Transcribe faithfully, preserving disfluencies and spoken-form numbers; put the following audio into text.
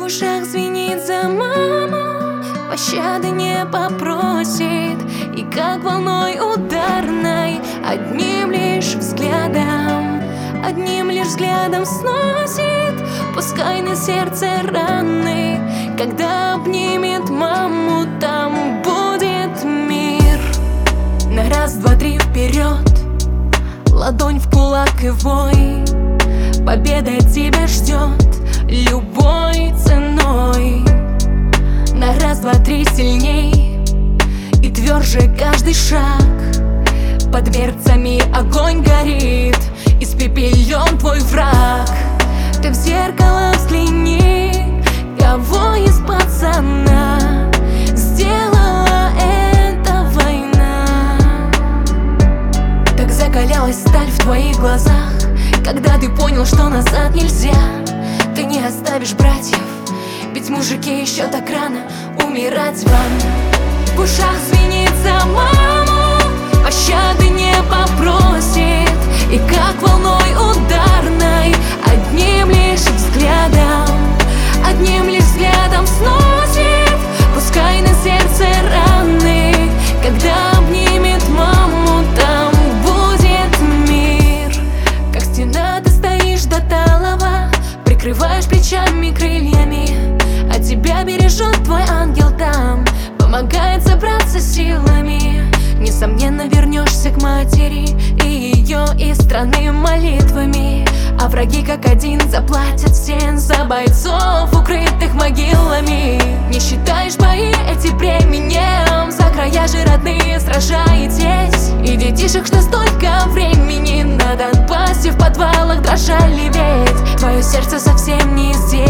ушах звенит за маму, пощады не попросит. И как волной ударной, одним лишь взглядом, одним лишь взглядом сносит, пускай на сердце раны. Когда обнимет маму, там будет мир. На раз, два, три вперед, ладонь в кулак и вой. Победа тебя ждет любой ценой. На раз, два, три сильней и тверже каждый шаг. Под дверцами огонь горит, испепелен твой враг. Ты в зеркало взгляни, кого из пацана сделала эта война. Так закалялась сталь в твоих глазах, когда ты понял, что назад нельзя. Ты не оставишь братьев, ведь мужики еще так рано умирать вам. В ушах звенит за маму, пощады не попросит. И как волной ударной, одним лишь взглядом, одним лишь взглядом сносит, пускай на сердце раны. Когда обнимет маму, там будет мир. Как стена ты стоишь до талого, прикрываешь плечами, крыльями, а тебя бережет твой ангел там, помогает собраться силами. Несомненно вернешься к матери и ее из страны молитвами. А враги как один заплатят всем за бойцов, укрытых могилами. Не считаешь бои эти бременем, за края же родные сражаетесь. И детишек, что столько времени на Донбассе в подвалах дрожали, ведь твое сердце совсем не здесь.